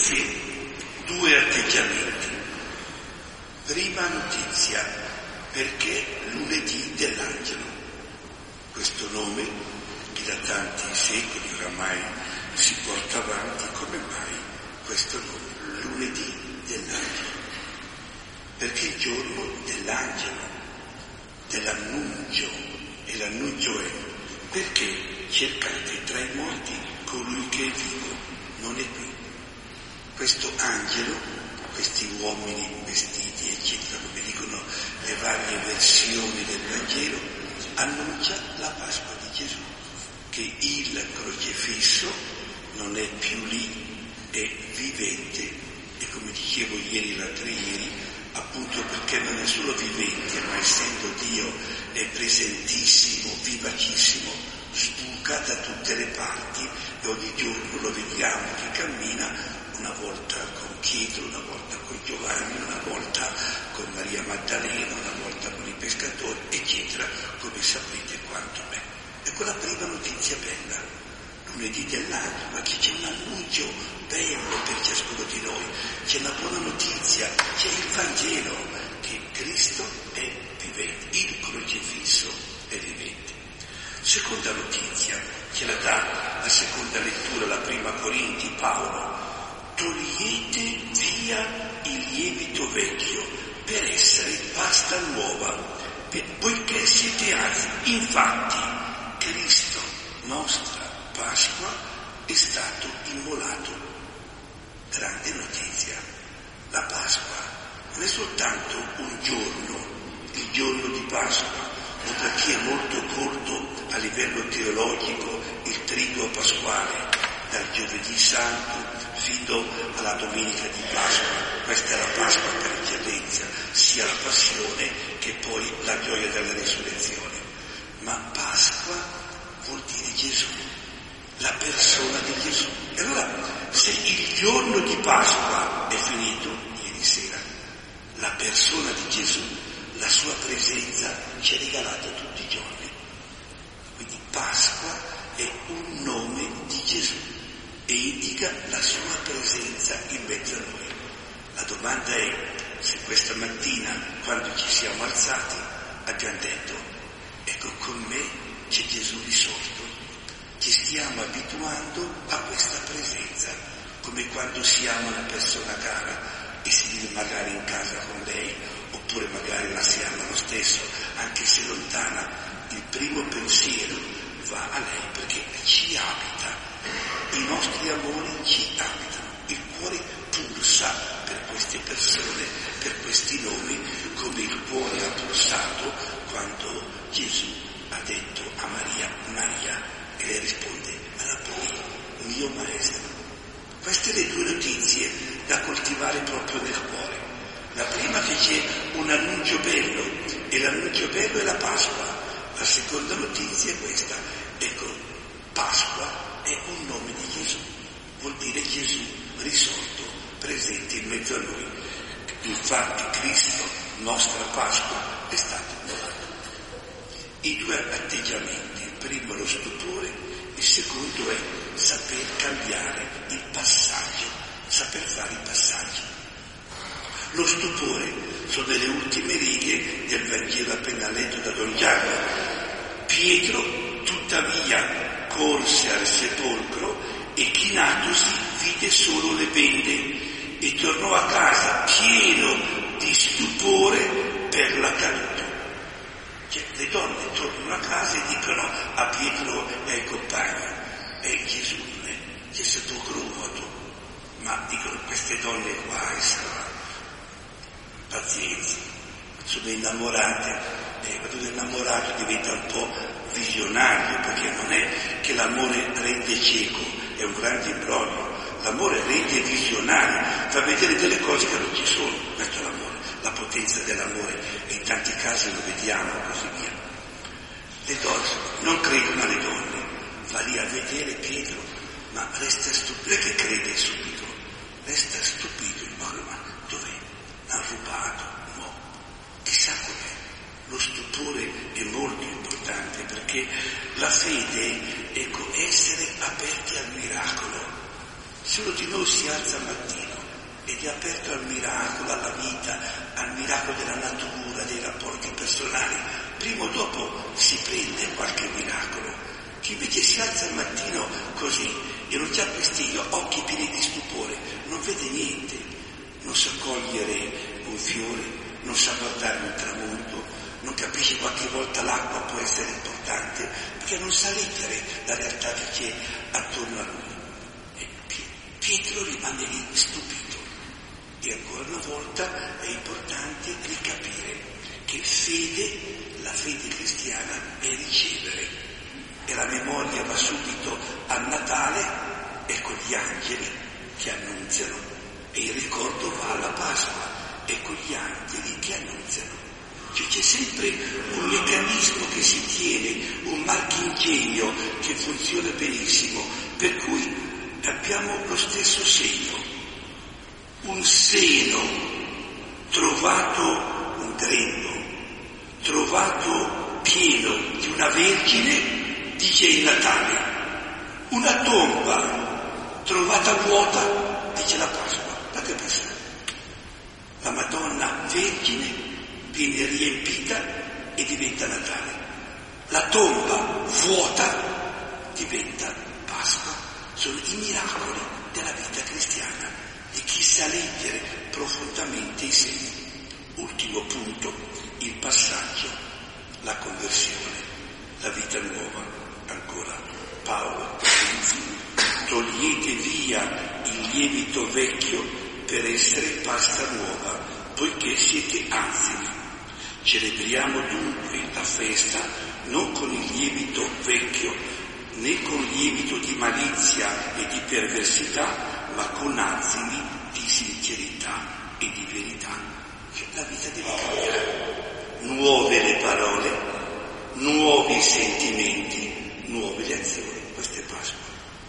notizie, due atteggiamenti. Prima notizia, perché lunedì dell'angelo. Questo nome, che da tanti secoli oramai si porta avanti, come mai questo nome, lunedì dell'angelo? Perché il giorno dell'angelo, dell'annuncio, e l'annuncio è: perché cercate tra i morti colui che è vivo, non è qui. Questo angelo, questi uomini vestiti, eccetera, come dicono le varie versioni del Vangelo, annuncia la Pasqua di Gesù, che il crocefisso non è più lì, è vivente, e come dicevo ieri, l'altro ieri, appunto perché non è solo vivente, ma essendo Dio è presentissimo, vivacissimo, sbuca da tutte le parti, e ogni giorno lo vediamo che cammina, una volta con Pietro, una volta con Giovanni, una volta con Maria Maddalena, una volta con i pescatori, eccetera, come sapete quanto me. Ecco la prima notizia bella, lunedì dell'angelo, ma che c'è un annuncio bello per ciascuno di noi, c'è una buona notizia, c'è il Vangelo, che Cristo è vivente, il crocifisso è vivente. Seconda notizia, ce la dà la seconda lettura, la prima Corinti, Paolo: togliete via il lievito vecchio per essere pasta nuova, poiché siete altri. Infatti Cristo, nostra Pasqua, è stato immolato. Grande notizia. La Pasqua non è soltanto un giorno, il giorno di Pasqua, o per chi è molto colto a livello teologico, il triduo pasquale, dal giovedì santo fino alla domenica di Pasqua. Questa è la Pasqua per eccellenza, sia la passione che poi la gioia della risurrezione. Ma Pasqua vuol dire Gesù, la persona di Gesù. E allora, se il giorno di Pasqua è finito ieri sera, la persona di Gesù, la sua presenza ci è regalata tutti i giorni. Quindi Pasqua è un nome di Gesù e indica la sua presenza in mezzo a noi. La domanda è se questa mattina, quando ci siamo alzati, abbiamo detto: ecco, con me c'è Gesù risorto. Ci stiamo abituando a questa presenza, come quando si ama una persona cara e si vive magari in casa con lei, oppure magari la si ama lo stesso, anche se lontana, il primo pensiero va a lei perché ci abita, i nostri amori ci abitano, il cuore pulsa per queste persone, per questi nomi, come il cuore ha pulsato quando Gesù ha detto a Maria: Maria, e lei risponde: Rabboni, mio maestro. Queste le due notizie da coltivare proprio nel cuore. La prima, che c'è un annuncio bello, e l'annuncio bello è la Pasqua. La seconda notizia è questa: ecco, Pasqua è un nome di Gesù, vuol dire Gesù risorto, presente in mezzo a noi. Infatti Cristo, nostra Pasqua, è stato immolato. I due atteggiamenti: il primo lo stupore, il secondo è saper cambiare il passaggio, saper fare il passaggio. Lo stupore sono le ultime righe del Vangelo appena letto da Don Giacomo. Pietro tuttavia corse al sepolcro e chinatosi vide solo le bende e tornò a casa pieno di stupore per l'accaduto. Cioè, le donne tornano a casa e dicono a Pietro e ai compagni: Gesù c'è sepolcro vuoto. Ma dicono queste donne qua, pazienza, sono innamorate, quando un innamorato diventa un po' visionario, perché non è che l'amore rende cieco, è un grande imbroglio. L'amore rende visionario, fa vedere delle cose che non ci sono. Questo è l'amore, la potenza dell'amore, e in tanti casi lo vediamo così via. Le donne non credono alle donne, va lì a vedere Pietro, ma resta stupito, che crede subito, resta stupito, ma dov'è? Ha rubato, no, chissà com'è. Lo stupore è molto importante, perché la fede è essere aperti al miracolo. Se uno di noi si alza al mattino ed è aperto al miracolo, alla vita, al miracolo della natura, dei rapporti personali, prima o dopo si prende qualche miracolo. Chi invece si alza al mattino così e non c'ha prestigio, occhi pieni di stupore, non vede niente, non sa cogliere un fiore, non sa guardare un tramonto, non capisce qualche volta l'acqua può essere importante, perché non sa leggere la realtà che c'è attorno a lui. E Pietro rimane lì stupito. E ancora una volta è importante ricapire che la fede cristiana è ricevere. E la memoria va subito al Natale e con gli angeli che annunziano, e il ricordo va alla Pasqua e con gli angeli che annunziano. Cioè c'è sempre un meccanismo che si tiene, un marchingegno che funziona benissimo, per cui abbiamo lo stesso segno, un seno trovato, un grembo, trovato pieno di una vergine, dice il Natale, una tomba trovata vuota, dice la Pasqua. Ma che pensa? La Madonna Vergine viene riempita e diventa Natale. La tomba vuota diventa Pasqua. Sono i miracoli della vita cristiana, di chi sa leggere profondamente i segni. Ultimo punto, il passaggio, la conversione, la vita nuova. Ancora Paolo dice: togliete via il lievito vecchio per essere pasta nuova, poiché siete anziani. Celebriamo dunque la festa non con il lievito vecchio, né con lievito di malizia e di perversità, ma con azimi di sincerità e di verità. Cioè, la vita deve cambiare. Nuove le parole, nuovi i sentimenti, nuove le azioni. Questa è Pasqua.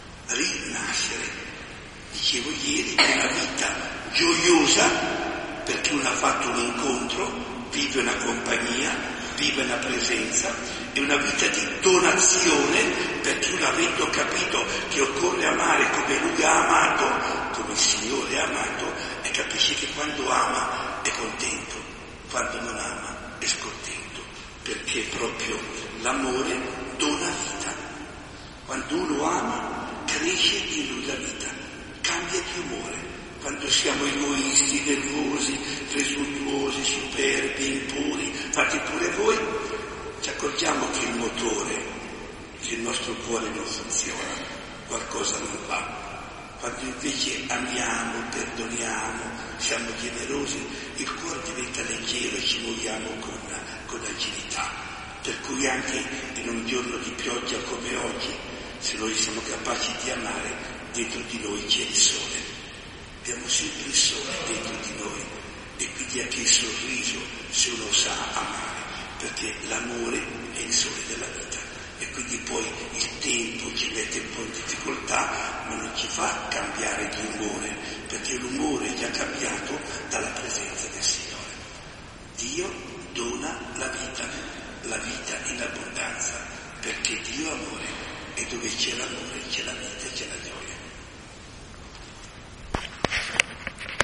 Rinascere. Dicevo ieri, è una vita gioiosa perché uno ha fatto un incontro, vive una compagnia, vive una presenza, è una vita di donazione perché uno, avendo capito che occorre amare come lui ha amato, come il Signore ha amato, e capisce che quando ama è contento, quando non ama è scontento, perché proprio l'amore dona vita. Quando uno ama cresce in lui la vita, cambia di umore. Quando siamo egoisti, nervosi, presuntuosi, superbi, impuri, fate pure voi, ci accorgiamo che il motore, che il nostro cuore non funziona, qualcosa non va. Quando invece amiamo, perdoniamo, siamo generosi, il cuore diventa leggero e ci muoviamo con agilità. Per cui anche in un giorno di pioggia come oggi, se noi siamo capaci di amare, dentro di noi c'è il sole. Abbiamo sempre il sole dentro di noi, e quindi anche il sorriso, se uno sa amare, perché l'amore è il sole della vita. E quindi poi il tempo ci mette un po' in difficoltà, ma non ci fa cambiare di umore, perché l'umore è già cambiato dalla presenza del Signore. Dio dona la vita in abbondanza, perché Dio è amore, e dove c'è l'amore c'è la vita e c'è la gioia.